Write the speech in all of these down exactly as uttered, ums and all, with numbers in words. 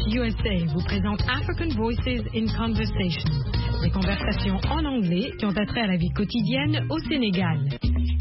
U S A vous présente African Voices in Conversation, des conversations en anglais qui ont attrait à la vie quotidienne au Sénégal.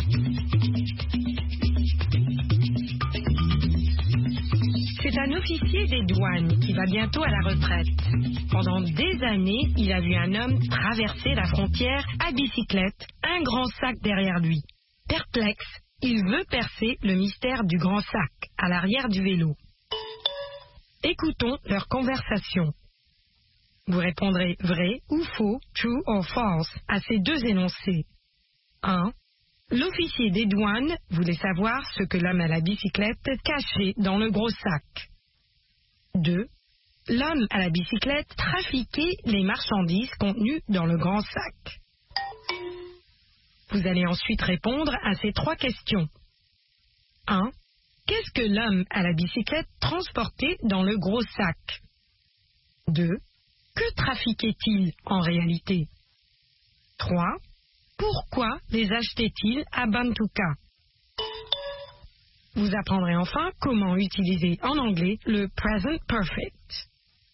C'est un officier des douanes qui va bientôt à la retraite. Pendant des années, il a vu un homme traverser la frontière à bicyclette, un grand sac derrière lui. Perplexe, il veut percer le mystère du grand sac à l'arrière du vélo. Écoutons leur conversation. Vous répondrez vrai ou faux, true or false, à ces deux énoncés. un. L'officier des douanes voulait savoir ce que l'homme à la bicyclette cachait dans le gros sac. deux. L'homme à la bicyclette trafiquait les marchandises contenues dans le grand sac. Vous allez ensuite répondre à ces trois questions. un. Qu'est-ce que l'homme à la bicyclette transportait dans le gros sac? deux. Que trafiquait-il en réalité? trois. Pourquoi les achetait-il à Bantuka? Vous apprendrez enfin comment utiliser en anglais le present perfect.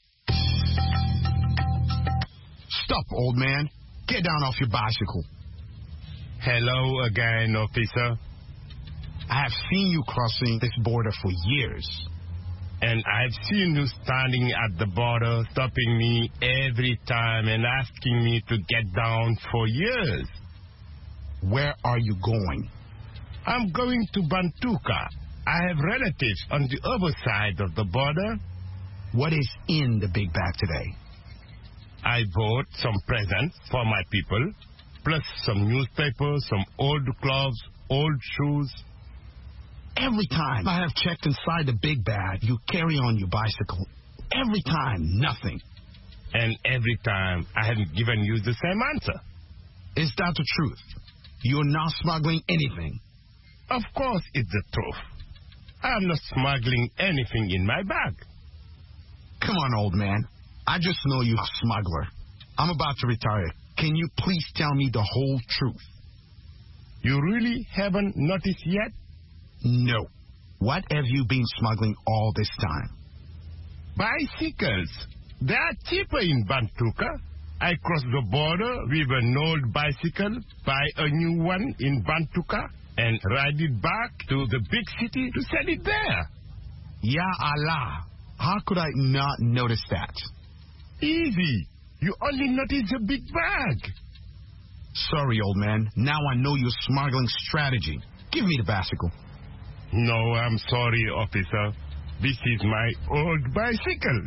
Stop, old man. Get down off your bicycle. Hello again, officer. I have seen you crossing this border for years. And I've seen you standing at the border, stopping me every time and asking me to get down for years. Where are you going? I'm going to Bantuka. I have relatives on the other side of the border. What is in the big bag today? I bought some presents for my people, plus some newspapers, some old clothes, old shoes. Every time I have checked inside the big bag, you carry on your bicycle. Every time, nothing. And every time, I haven't given you the same answer. Is that the truth? You're not smuggling anything? Of course it's the truth. I'm not smuggling anything in my bag. Come on, old man. I just know you're a smuggler. I'm about to retire. Can you please tell me the whole truth? You really haven't noticed yet? No. What have you been smuggling all this time? Bicycles. They are cheaper in Bantuka. I cross the border with an old bicycle, buy a new one in Bantuka, and ride it back to the big city to sell it there. Ya Allah. How could I not notice that? Easy. You only notice the big bag. Sorry, old man. Now I know your smuggling strategy. Give me the bicycle. No, I'm sorry, officer. This is my old bicycle.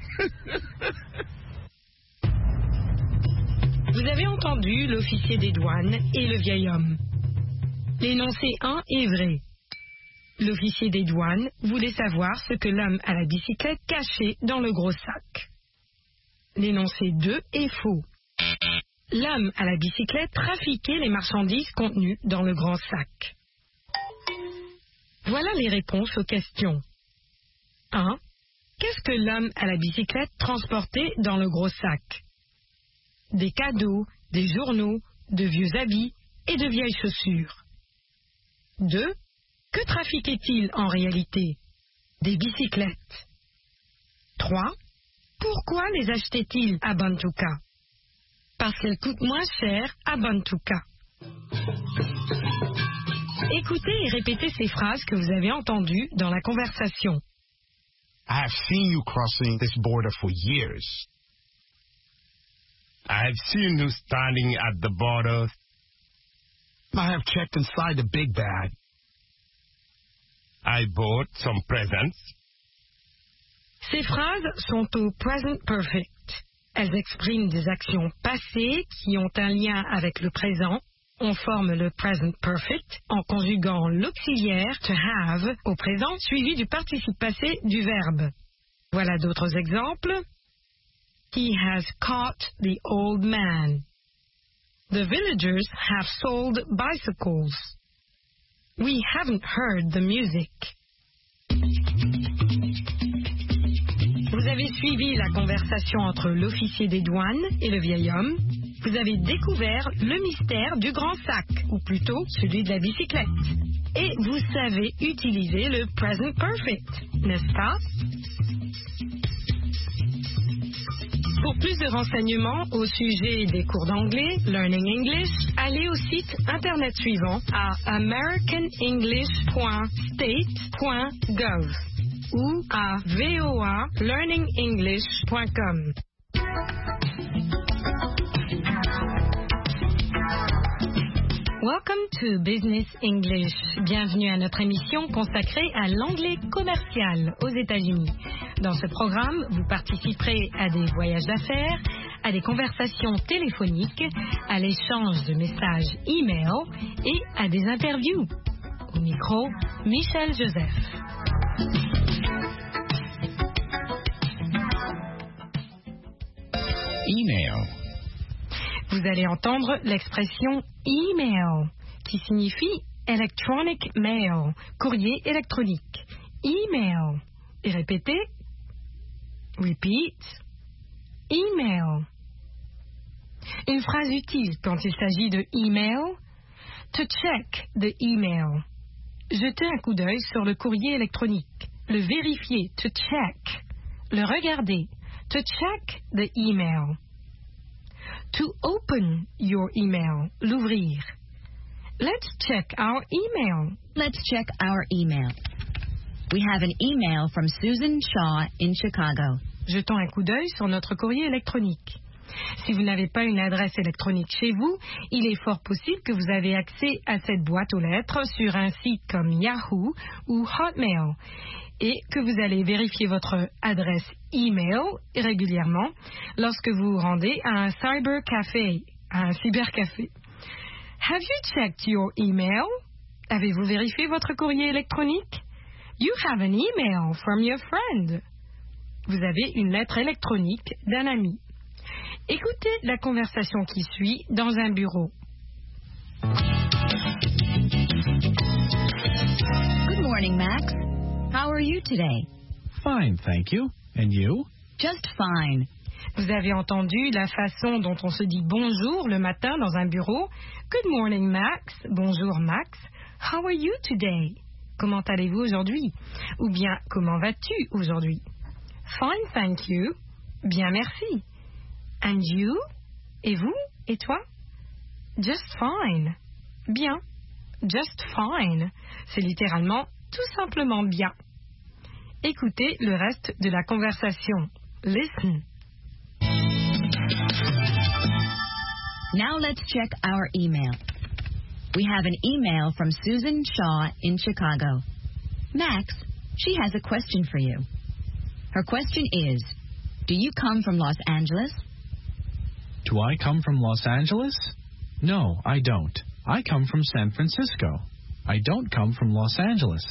Vous avez entendu l'officier des douanes et le vieil homme. L'énoncé un est vrai. L'officier des douanes voulait savoir ce que l'homme à la bicyclette cachait dans le gros sac. L'énoncé deux est faux. L'homme à la bicyclette trafiquait les marchandises contenues dans le grand sac. Voilà les réponses aux questions. un. Qu'est-ce que l'homme à la bicyclette transportait dans le gros sac? Des cadeaux, des journaux, de vieux habits et de vieilles chaussures. deux. Que trafiquait-il en réalité? Des bicyclettes. trois. Pourquoi les achetait-il à Bantuka? Parce qu'elles coûtent moins cher à Bantuka. Écoutez et répétez ces phrases que vous avez entendues dans la conversation. I have seen you crossing this border for years. I've seen you standing at the border. I have checked inside the big bag. I bought some presents. Ces phrases sont au present perfect. Elles expriment des actions passées qui ont un lien avec le présent. On forme le present perfect en conjuguant l'auxiliaire to have au présent suivi du participe passé du verbe. Voilà d'autres exemples. He has caught the old man. The villagers have sold bicycles. We haven't heard the music. Vous avez suivi la conversation entre l'officier des douanes et le vieil homme. Vous avez découvert le mystère du grand sac, ou plutôt celui de la bicyclette. Et vous savez utiliser le present perfect, n'est-ce pas? Pour plus de renseignements au sujet des cours d'anglais, Learning English, allez au site internet suivant à american english point state point gov ou à voa learning english point com. Welcome to Business English. Bienvenue à notre émission consacrée à l'anglais commercial aux États-Unis. Dans ce programme, vous participerez à des voyages d'affaires, à des conversations téléphoniques, à l'échange de messages e-mail et à des interviews. Au micro, Michel Joseph. Email. Vous allez entendre l'expression email, qui signifie electronic mail, courrier électronique. Email. Et répétez. Repeat. Email. Une phrase utile quand il s'agit de email. To check the email. Jeter un coup d'œil sur le courrier électronique. Le vérifier. To check. Le regarder. To check the email. To open your email, l'ouvrir. Let's check our email. Let's check our email. We have an email from Susan Shaw in Chicago. Jetons un coup d'œil sur notre courrier électronique. Si vous n'avez pas une adresse électronique chez vous, il est fort possible que vous avez accès à cette boîte aux lettres sur un site comme Yahoo ou Hotmail et que vous allez vérifier votre adresse email régulièrement lorsque vous vous rendez à un cybercafé, à un cybercafé. Have you checked your email? Avez-vous vérifié votre courrier électronique? You have an email from your friend. Vous avez une lettre électronique d'un ami. Écoutez la conversation qui suit dans un bureau. Good morning, Max. How are you today? Fine, thank you. And you? Just fine. Vous avez entendu la façon dont on se dit bonjour le matin dans un bureau. Good morning, Max. Bonjour, Max. How are you today? Comment allez-vous aujourd'hui? Ou bien, comment vas-tu aujourd'hui? Fine, thank you. Bien, merci. And you? Et vous? Et toi? Just fine. Bien. Just fine. C'est littéralement tout simplement bien. Écoutez le reste de la conversation. Listen. Now let's check our email. We have an email from Susan Shaw in Chicago. Max, she has a question for you. Her question is, do you come from Los Angeles? Do I come from Los Angeles? No, I don't. I come from San Francisco. I don't come from Los Angeles.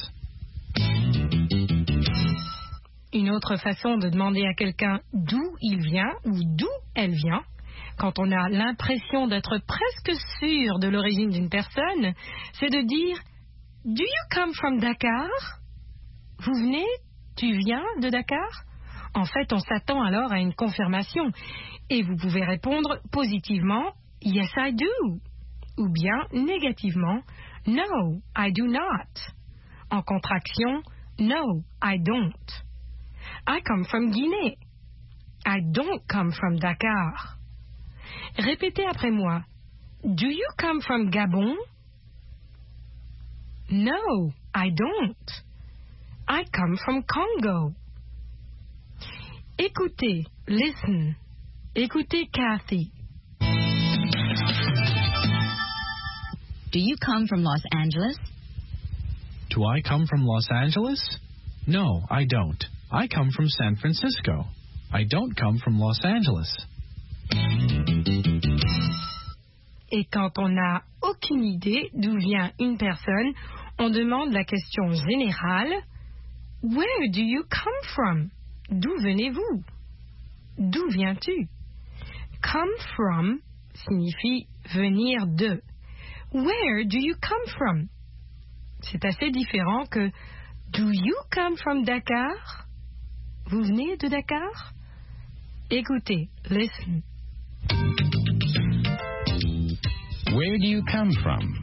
Une autre façon de demander à quelqu'un d'où il vient ou d'où elle vient, quand on a l'impression d'être presque sûr de l'origine d'une personne, c'est de dire « Do you come from Dakar ?» Vous venez, tu viens de Dakar? En fait, on s'attend alors à une confirmation et vous pouvez répondre positivement « Yes, I do » ou bien négativement « No, I do not ». En contraction « No, I don't ». I come from Guinée. I don't come from Dakar. Répétez après moi. Do you come from Gabon? No, I don't. I come from Congo. Écoutez, listen. Écoutez Kathy. Do you come from Los Angeles? Do I come from Los Angeles? No, I don't. I come from San Francisco. I don't come from Los Angeles. Et quand on n'a aucune idée d'où vient une personne, on demande la question générale « Where do you come from ?» D'où venez-vous? D'où viens-tu? Come from signifie venir de. Where do you come from? C'est assez différent que Do you come from Dakar? Vous venez de Dakar? Écoutez, listen. Where do you come from?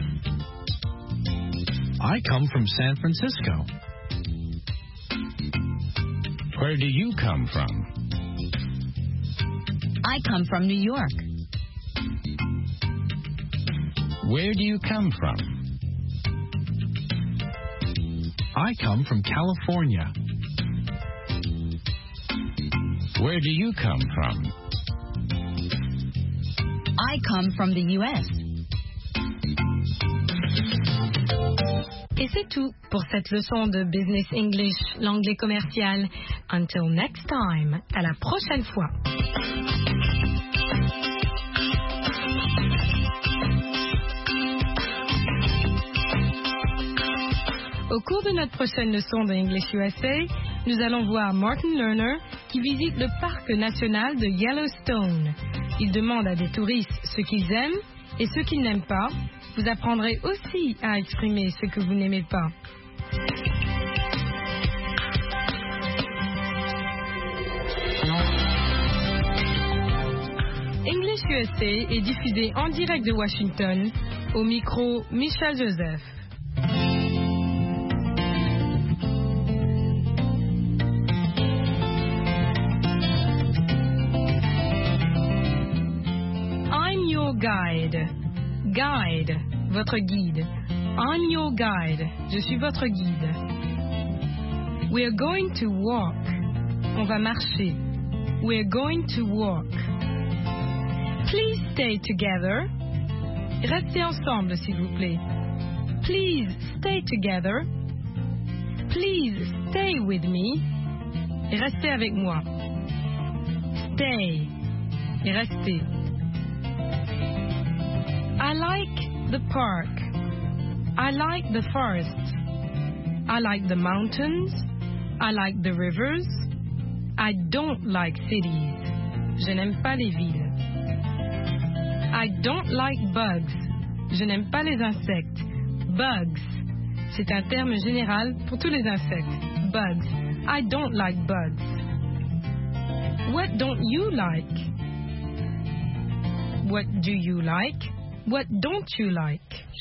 I come from San Francisco. Where do you come from? I come from New York. Where do you come from? I come from California. Where do you come from? I come from the U S. Et c'est tout pour cette leçon de Business English, l'anglais commercial. Until next time, à la prochaine fois. Au cours de notre prochaine leçon de English U S A, nous allons voir Martin Lerner qui visite le parc national de Yellowstone. Il demande à des touristes ce qu'ils aiment et ce qu'ils n'aiment pas. Vous apprendrez aussi à exprimer ce que vous n'aimez pas. English U S A est diffusé en direct de Washington, au micro Michel Joseph. I'm your guide. Guide, votre guide. I'm your guide. Je suis votre guide. We're going to walk. On va marcher. We're going to walk. Please stay together. Restez ensemble, s'il vous plaît. Please stay together. Please stay with me. Restez avec moi. Stay. Et restez. I like the park. I like the forest. I like the mountains. I like the rivers. I don't like cities. Je n'aime pas les villes. I don't like bugs. Je n'aime pas les insectes. Bugs. C'est un terme général pour tous les insectes. Bugs. I don't like bugs. What don't you like? What do you like? What don't you like?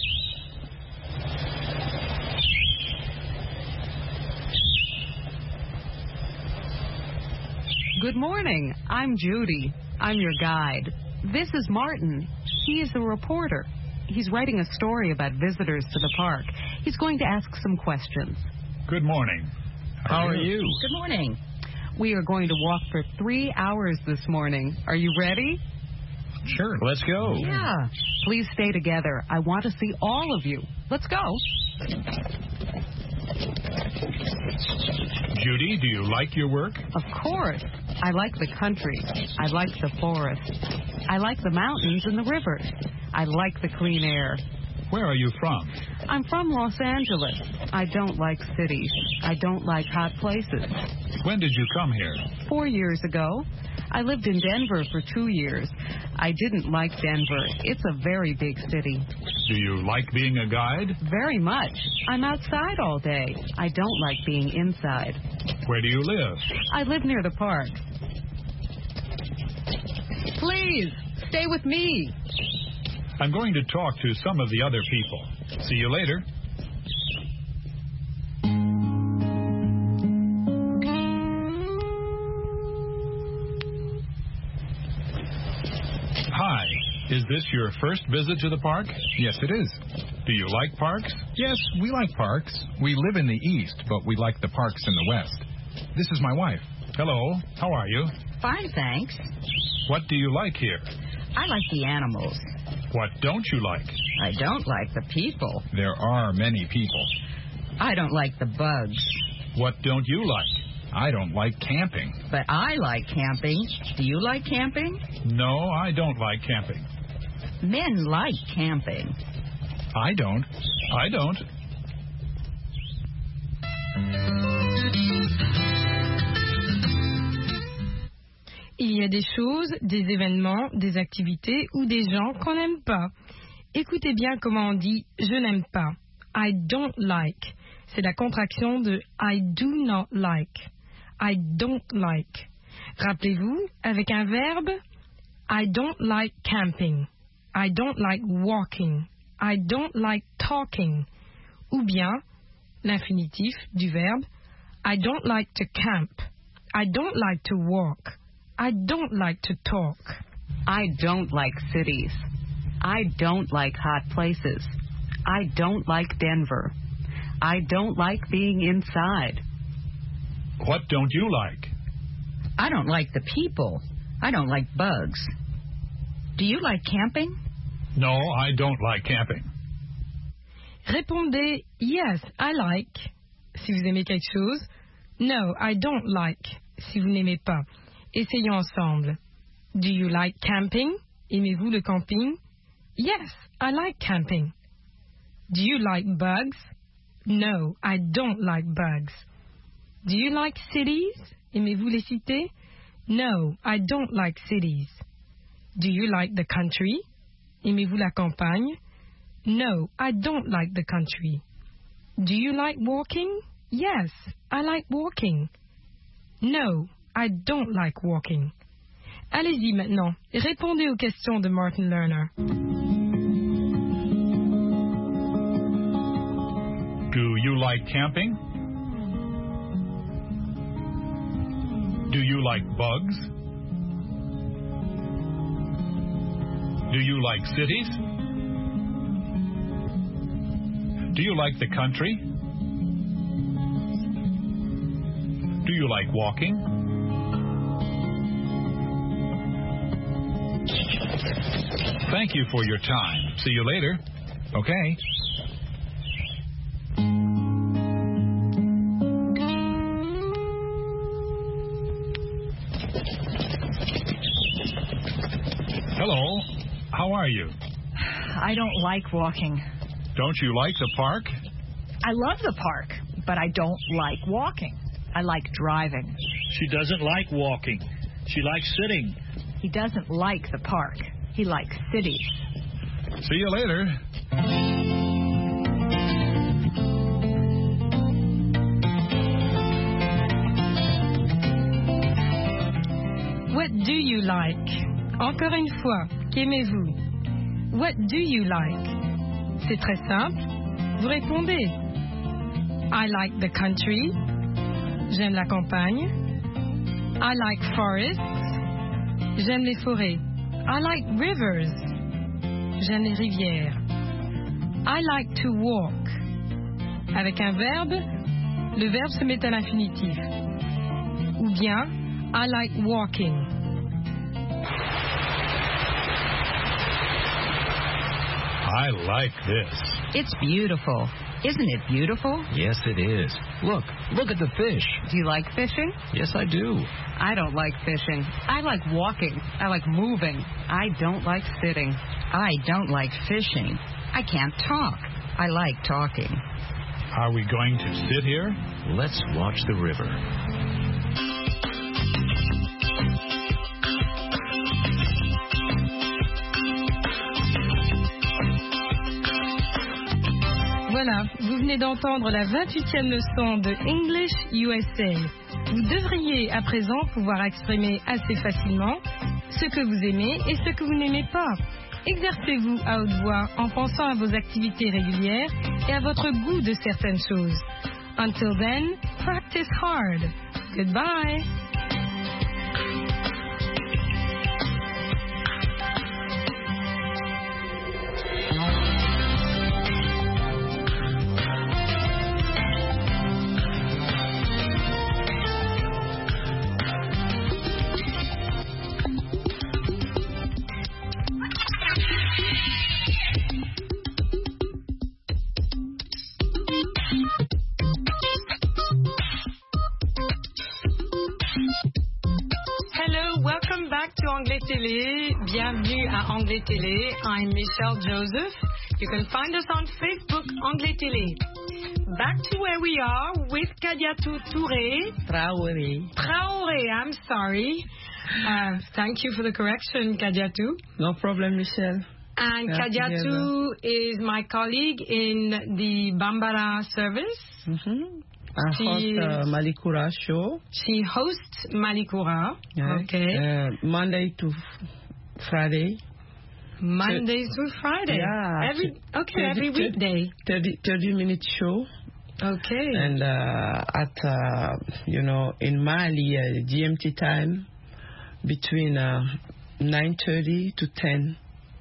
Good morning. I'm Judy. I'm your guide. This is Martin. He is a reporter. He's writing a story about visitors to the park. He's going to ask some questions. Good morning. How are you? Good morning. We are going to walk for three hours this morning. Are you ready? Sure, let's go. Yeah. Please stay together. I want to see all of you. Let's go. Judy, do you like your work? Of course. I like the country. I like the forest. I like the mountains and the rivers. I like the clean air. Where are you from? I'm from Los Angeles. I don't like cities. I don't like hot places. When did you come here? Four years ago. I lived in Denver for two years. I didn't like Denver. It's a very big city. Do you like being a guide? Very much. I'm outside all day. I don't like being inside. Where do you live? I live near the park. Please, stay with me. I'm going to talk to some of the other people. See you later. Hi. Is this your first visit to the park? Yes, it is. Do you like parks? Yes, we like parks. We live in the east, but we like the parks in the west. This is my wife. Hello. How are you? Fine, thanks. What do you like here? I like the animals. What don't you like? I don't like the people. There are many people. I don't like the bugs. What don't you like? I don't like camping. But I like camping. Do you like camping? No, I don't like camping. Men like camping. I don't. I don't. Il y a des choses, des événements, des activités ou des gens qu'on n'aime pas. Écoutez bien comment on dit « je n'aime pas ». I don't like. C'est la contraction de I do not like. I don't like. Rappelez-vous, avec un verbe, I don't like camping. I don't like walking. I don't like talking. Ou bien, l'infinitif du verbe, I don't like to camp. I don't like to walk. I don't like to talk. I don't like cities. I don't like hot places. I don't like Denver. I don't like being inside. What don't you like? I don't like the people. I don't like bugs. Do you like camping? No, I don't like camping. Répondez yes, I like si vous aimez quelque chose. No, I don't like si vous n'aimez pas. Essayons ensemble. Do you like camping? Aimez-vous le camping? Yes, I like camping. Do you like bugs? No, I don't like bugs. Do you like cities? Aimez-vous les cités? No, I don't like cities. Do you like the country? Aimez-vous la campagne? No, I don't like the country. Do you like walking? Yes, I like walking. No, I don't like walking. Allez-y maintenant, répondez aux questions de Martin Lerner. Do you like camping? Do you like bugs? Do you like cities? Do you like the country? Do you like walking? Thank you for your time. See you later. Okay. Hello. How are you? I don't like walking. Don't you like the park? I love the park, but I don't like walking. I like driving. She doesn't like walking. She likes sitting. He doesn't like the park. He likes cities. See you later. What do you like? Encore une fois, qu'aimez-vous? What do you like? C'est très simple. Vous répondez. I like the country. J'aime la campagne. I like forests. J'aime les forêts. I like rivers. J'aime les rivières. I like to walk. Avec un verbe, le verbe se met à l'infinitif. Ou bien, I like walking. I like this. It's beautiful. Isn't it beautiful? Yes, it is. Look, look at the fish. Do you like fishing? Yes, I do. I don't like fishing. I like walking. I like moving. I don't like sitting. I don't like fishing. I can't talk. I like talking. Are we going to sit here? Let's watch the river. Voilà, vous venez d'entendre la vingt-huitième leçon de English U S A. Vous devriez à présent pouvoir exprimer assez facilement ce que vous aimez et ce que vous n'aimez pas. Exercez-vous à haute voix en pensant à vos activités régulières et à votre goût de certaines choses. Until then, practice hard. Goodbye. Anglais Télé. Bienvenue à Anglais Télé. I'm Michelle Joseph. You can find us on Facebook, Anglais Télé. Back to where we are with Kadiatou Touré. Traoré. Traoré, I'm sorry. Uh, thank you for the correction, Kadiatou. No problem, Michelle. And Kadiatou is my colleague in the Bambara service. Mm-hmm. I she host uh, Malikura show. She hosts Malikura. Yeah. Okay. Uh, Monday to f- Friday. Monday so, to Friday. Yeah. Every okay, thirty, every weekday. thirty, thirty minute show. Okay. And uh, at uh, you know in Mali uh, G M T time, between uh, nine thirty to ten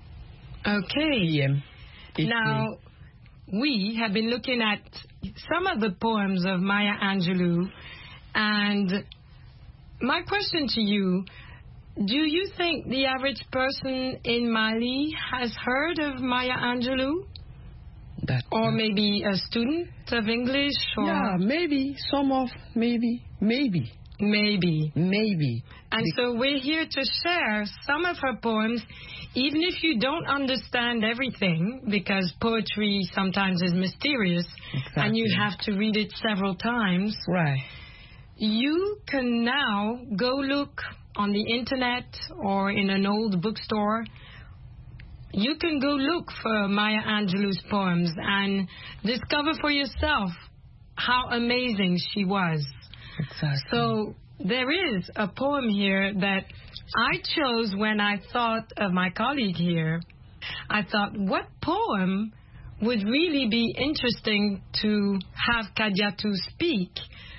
Okay. p m Now, we have been looking at some of the poems of Maya Angelou, and my question to you, do you think the average person in Mali has heard of Maya Angelou? That, or uh, maybe a student of English? Or yeah, maybe, some of, maybe, maybe. Maybe. Maybe. And Be- so we're here to share some of her poems, even if you don't understand everything, because poetry sometimes is mysterious, exactly. and you have to read it several times. Right. You can now go look on the internet or in an old bookstore. You can go look for Maya Angelou's poems and discover for yourself how amazing she was. Exactly. So there is a poem here that I chose when I thought of my colleague here. I thought, what poem would really be interesting to have Kadiatou speak?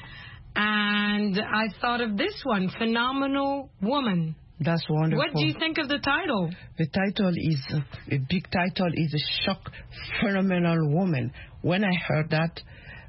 And I thought of this one, Phenomenal Woman. That's wonderful. What do you think of the title? The title is, uh, a big title is A Shock Phenomenal Woman. When I heard that,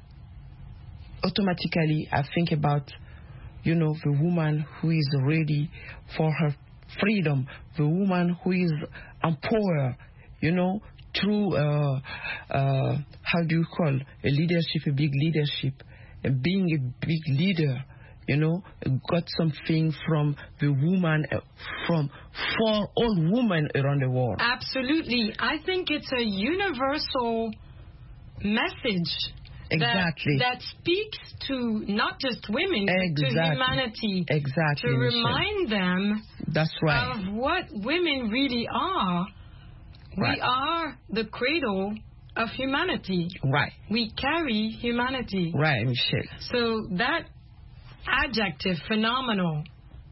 automatically I think about, you know, the woman who is ready for her freedom, the woman who is empowered, you know, through, uh, uh, how do you call, a leadership, a big leadership, uh, being a big leader, you know, got something from the woman, uh, from, for all women around the world. Absolutely. I think it's a universal message. Exactly. That, that speaks to not just women, exactly. but to humanity. Exactly. To remind Michelle. them That's right. of what women really are. Right. We are the cradle of humanity. Right. We carry humanity. Right, Michelle. So that adjective, phenomenal,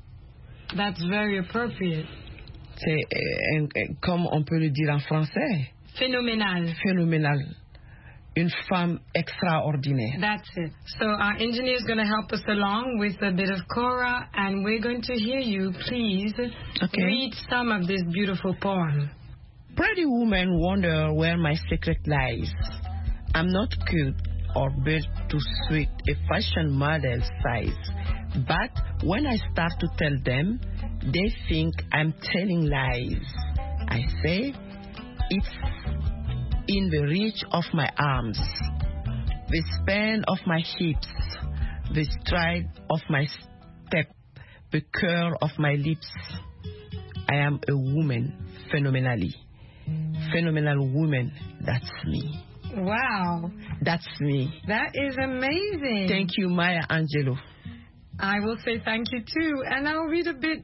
that's very appropriate. C'est, euh, euh, comme on peut le dire en français. Phénoménal. Phénoménal. Une femme extraordinaire. That's it. So our engineer is going to help us along with a bit of Cora, and we're going to hear you. Please okay. read some of this beautiful poem. Pretty women wonder where my secret lies. I'm not cute or built to suit a fashion model size. But when I start to tell them, they think I'm telling lies. I say, it's in the reach of my arms, the span of my hips, the stride of my step, the curl of my lips. I am a woman, phenomenally. Phenomenal woman, that's me. Wow. That's me. That is amazing. Thank you, Maya Angelou. I will say thank you too, and I'll read a bit.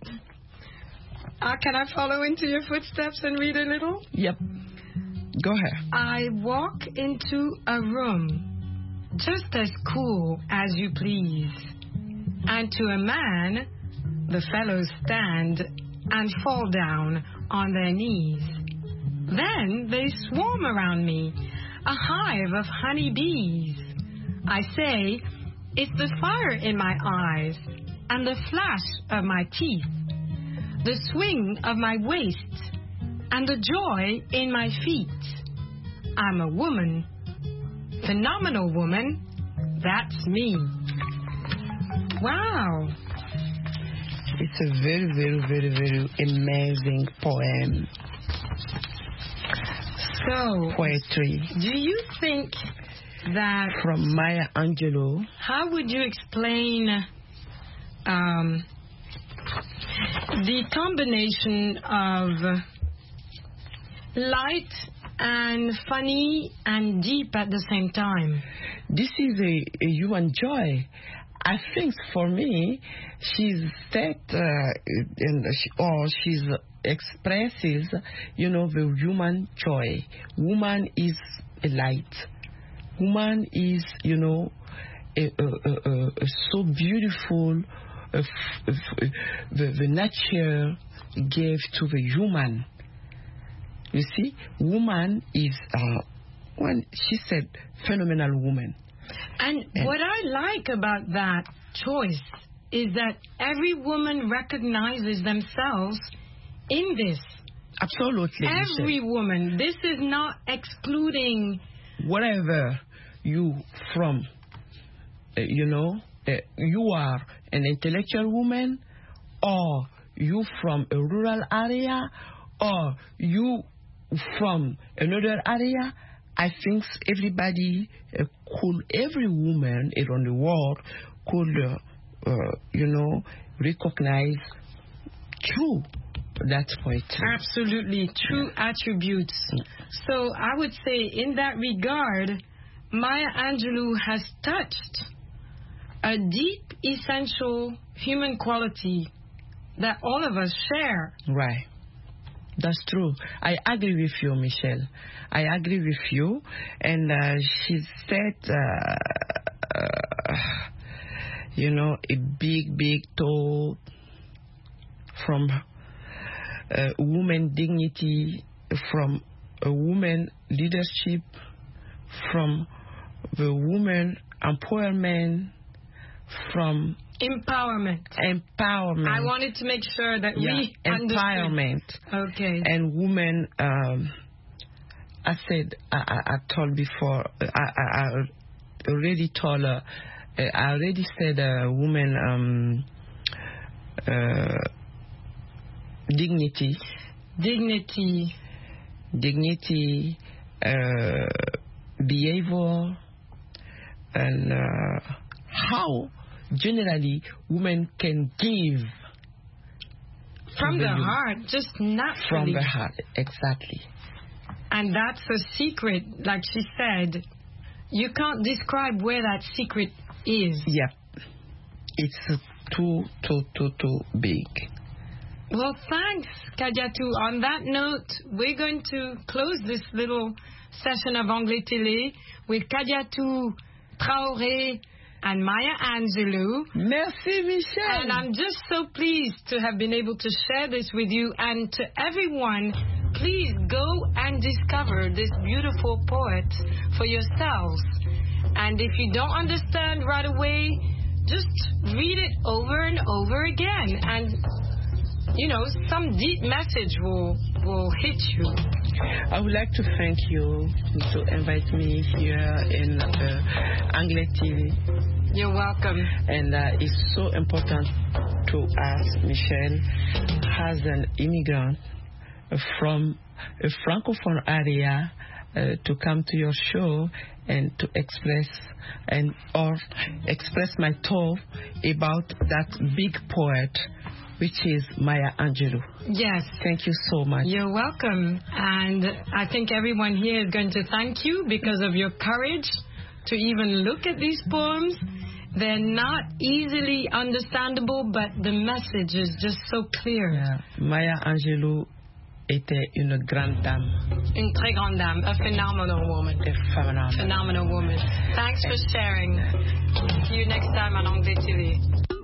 Uh, can I follow into your footsteps and read a little? Yep. Go ahead. I walk into a room just as cool as you please, and to a man the fellows stand and fall down on their knees. Then they swarm around me, a hive of honey bees. I say, it's the fire in my eyes and the flash of my teeth, the swing of my waist and the joy in my feet. I'm a woman, phenomenal woman, that's me. Wow. It's a very, very, very, very amazing poem. So, poetry. Do you think that... From Maya Angelou. How would you explain um, the combination of light and funny and deep at the same time? This is a, a human joy. I think for me, she's that, uh, and she, or she's expresses, you know, the human joy. Woman is a light. Woman is, you know, a, a, a, a, a so beautiful. A, a, a, the, the nature gave to the human. You see, woman is, uh, when she said, phenomenal woman. And, and what I like about that choice is that every woman recognizes themselves in this. Absolutely. Every Michelle. woman. This is not excluding. Whatever you from, uh, you know, uh, you are an intellectual woman, or you from a rural area, or you from another area. I think everybody uh, could, every woman around the world could, uh, uh, you know, recognize true that poetry. Absolutely, true attributes. So I would say in that regard, Maya Angelou has touched a deep, essential human quality that all of us share. Right. That's true. I agree with you, Michelle. I agree with you. And uh, she said, uh, uh, you know, a big, big toe from uh, woman dignity, from a woman leadership, from the woman empowerment, from Empowerment. Empowerment. I wanted to make sure that yeah. we Empowerment. Understood. Okay. And women, um, I said, I, I, I told before, I, I, I already told, uh, I already said, uh, women, um, uh, dignity. Dignity. Dignity, uh, behavior, and uh, how generally women can give from the heart, just naturally. From the heart, exactly. And that's a secret, like she said. You can't describe where that secret is. Yeah. It's too, too, too, too big. Well, thanks, Kadiatou. On that note, we're going to close this little session of Anglais Télé with Kadiatou Traoré and Maya Angelou. Merci, Michelle. And I'm just so pleased to have been able to share this with you. And to everyone, please go and discover this beautiful poet for yourselves. And if you don't understand right away, just read it over and over again. And, you know, some deep message will, will hit you. I would like to thank you to invite me here in uh, Anglais T V. You're welcome. And uh, it's so important to us, Michelle, as an immigrant from a Francophone area, uh, to come to your show and to express and or express my thought about that big poet, which is Maya Angelou. Yes. Thank you so much. You're welcome. And I think everyone here is going to thank you because of your courage to even look at these poems. They're not easily understandable, but the message is just so clear. Yeah. Maya Angelou était une grande dame. Une très grande dame. A phenomenal woman. A phenomenal. Phenomenal woman. Thanks for sharing. See you next time on Anglais T V.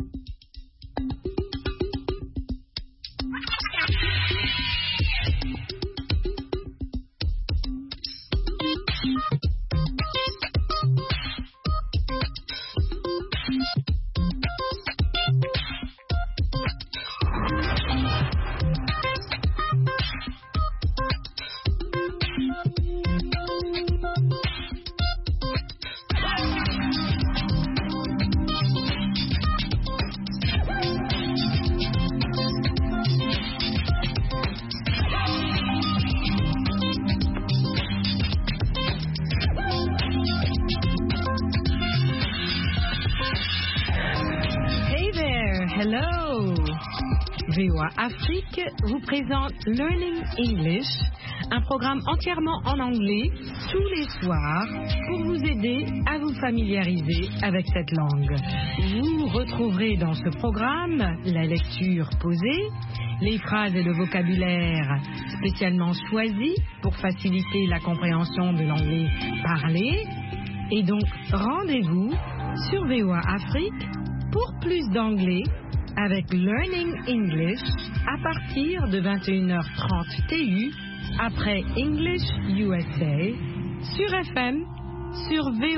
V O A Afrique vous présente Learning English, un programme entièrement en anglais tous les soirs pour vous aider à vous familiariser avec cette langue. Vous retrouverez dans ce programme la lecture posée, les phrases et le vocabulaire spécialement choisis pour faciliter la compréhension de l'anglais parlé. Et donc, rendez-vous sur V O A Afrique pour plus d'anglais avec Learning English à partir de vingt et une heures trente T U après English U S A sur F M sur V O A.